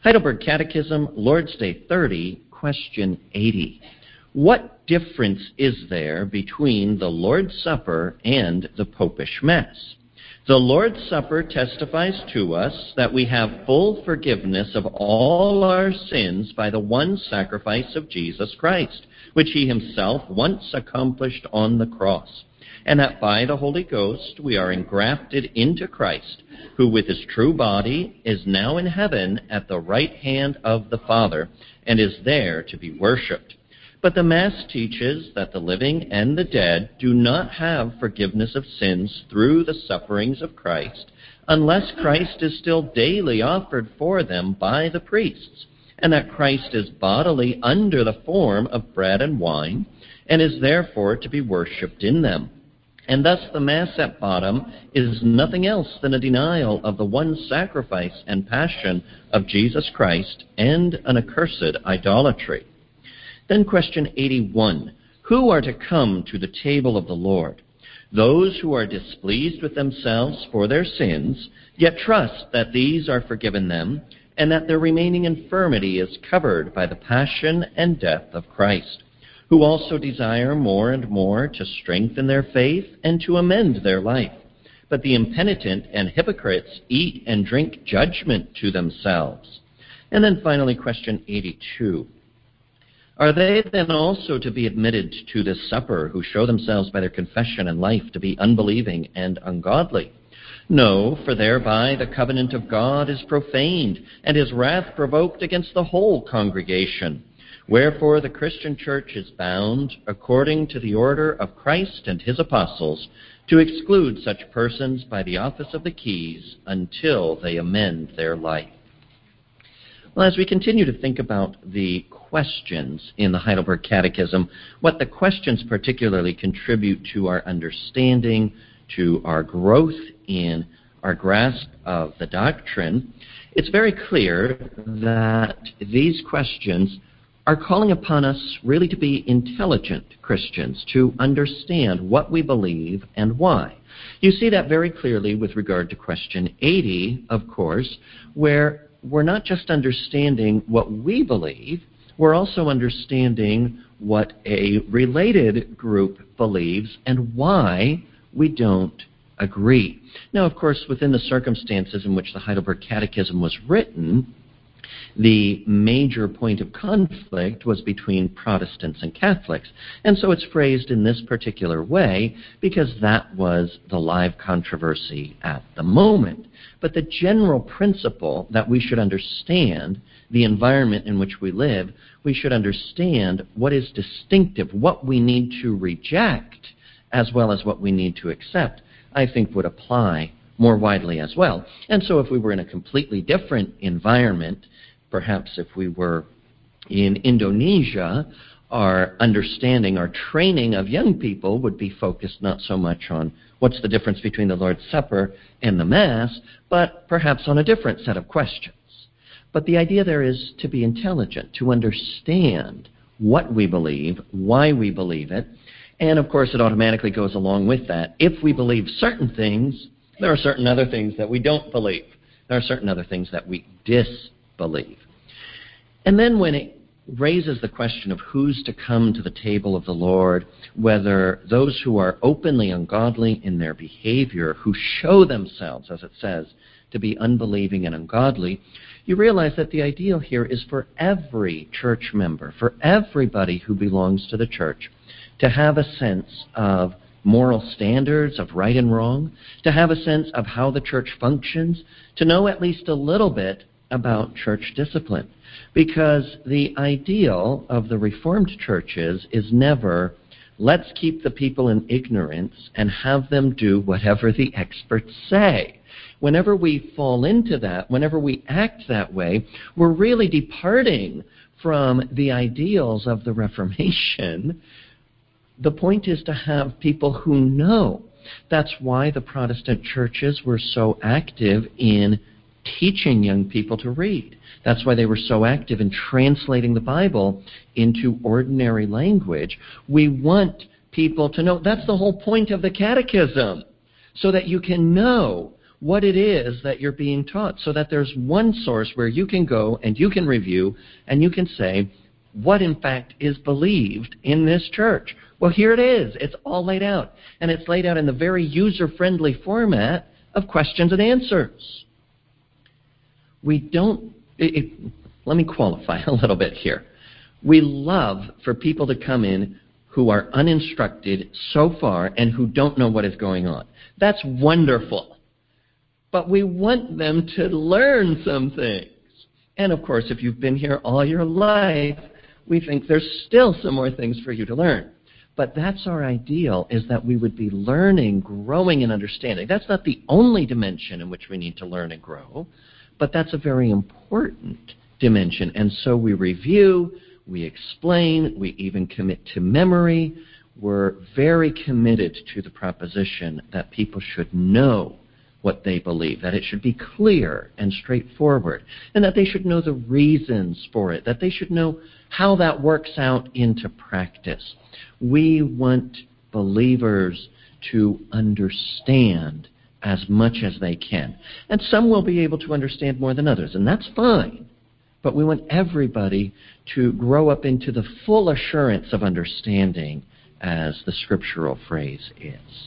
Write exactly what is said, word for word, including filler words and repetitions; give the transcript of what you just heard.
Heidelberg Catechism, Lord's Day thirty, question eighty. What difference is there between the Lord's Supper and the Popish Mass? The Lord's Supper testifies to us that we have full forgiveness of all our sins by the one sacrifice of Jesus Christ, which he himself once accomplished on the cross, and that by the Holy Ghost we are engrafted into Christ, who with his true body is now in heaven at the right hand of the Father, and is there to be worshipped. But the Mass teaches that the living and the dead do not have forgiveness of sins through the sufferings of Christ, unless Christ is still daily offered for them by the priests, and that Christ is bodily under the form of bread and wine, and is therefore to be worshipped in them. And thus the Mass at bottom is nothing else than a denial of the one sacrifice and passion of Jesus Christ and an accursed idolatry. Then question eighty-one, who are to come to the table of the Lord? Those who are displeased with themselves for their sins, yet trust that these are forgiven them, and that their remaining infirmity is covered by the passion and death of Christ, who also desire more and more to strengthen their faith and to amend their life. But the impenitent and hypocrites eat and drink judgment to themselves. And then finally, question eighty-two. Are they then also to be admitted to this supper who show themselves by their confession and life to be unbelieving and ungodly? No, for thereby the covenant of God is profaned, and his wrath provoked against the whole congregation. Wherefore the Christian Church is bound, according to the order of Christ and his apostles, to exclude such persons by the office of the keys until they amend their life. Well, as we continue to think about the questions in the Heidelberg Catechism, what the questions particularly contribute to our understanding, to our growth in our grasp of the doctrine, it's very clear that these questions are calling upon us really to be intelligent Christians, to understand what we believe and why. You see that very clearly with regard to question eighty, of course, where we're not just understanding what we believe, we're also understanding what a related group believes and why we don't agree. Now, of course, within the circumstances in which the Heidelberg Catechism was written, the major point of conflict was between Protestants and Catholics. And so it's phrased in this particular way because that was the live controversy at the moment. But the general principle that we should understand the environment in which we live, we should understand what is distinctive, what we need to reject, as well as what we need to accept, I think would apply more widely as well. And so if we were in a completely different environment, perhaps if we were in Indonesia, our understanding, our training of young people would be focused not so much on what's the difference between the Lord's Supper and the Mass, but perhaps on a different set of questions. But the idea there is to be intelligent, to understand what we believe, why we believe it, and of course it automatically goes along with that. If we believe certain things, there are certain other things that we don't believe. There are certain other things that we disbelieve. And then when it raises the question of who's to come to the table of the Lord, whether those who are openly ungodly in their behavior, who show themselves, as it says, to be unbelieving and ungodly, you realize that the ideal here is for every church member, for everybody who belongs to the church, to have a sense of moral standards, of right and wrong, to have a sense of how the church functions, to know at least a little bit about church discipline. Because the ideal of the Reformed churches is never, let's keep the people in ignorance and have them do whatever the experts say. Whenever we fall into that, whenever we act that way, we're really departing from the ideals of the Reformation. The point is to have people who know. That's why the Protestant churches were so active in teaching young people to read. That's why they were so active in translating the Bible into ordinary language. We want people to know. That's the whole point of the catechism, so that you can know what it is that you're being taught, so that there's one source where you can go and you can review and you can say what in fact is believed in this church. Well, here it is. It's all laid out. And it's laid out in the very user-friendly format of questions and answers. We don't, it, it, let me qualify a little bit here. We love for people to come in who are uninstructed so far and who don't know what is going on. That's wonderful. But we want them to learn some things. And of course, if you've been here all your life, we think there's still some more things for you to learn. But that's our ideal, is that we would be learning, growing, and understanding. That's not the only dimension in which we need to learn and grow, but that's a very important dimension. And so we review, we explain, we even commit to memory. We're very committed to the proposition that people should know what they believe, that it should be clear and straightforward, and that they should know the reasons for it, that they should know how that works out into practice. We want believers to understand as much as they can. And some will be able to understand more than others, and that's fine. But we want everybody to grow up into the full assurance of understanding, as the scriptural phrase is.